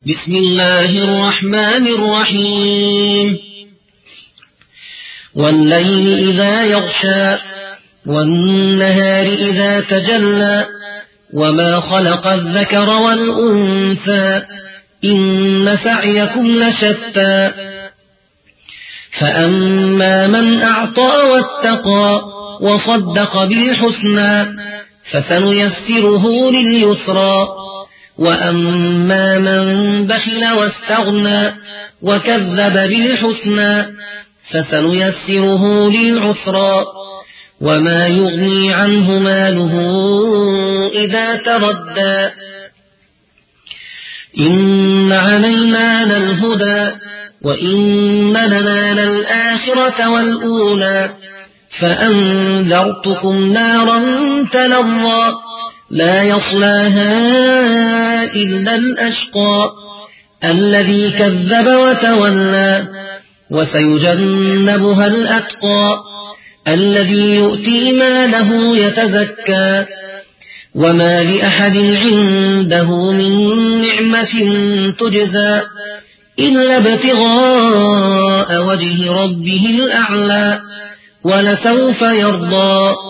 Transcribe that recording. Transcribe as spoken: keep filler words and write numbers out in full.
بسم الله الرحمن الرحيم والليل إذا يغشى والنهار إذا تجلى وما خلق الذكر والأنثى إن سعيكم لشتى فأما من أعطى واتقى وصدق بالحسنى فسنيسره لليسرى وأما من بخل واستغنى وكذب بالحسنى فسنيسره للعسرى وما يغني عنه ماله إذا تردى إن علينا للهدى وإن لنا للآخرة والأولى فأنذرتكم نارا تلظى لا يصلاها إلا الأشقى الذي كذب وتولى وسيجنبها الأتقى الذي يؤتي ماله يتزكى وما لأحد عنده من نعمة تجزى إلا ابتغاء وجه ربه الأعلى ولسوف يرضى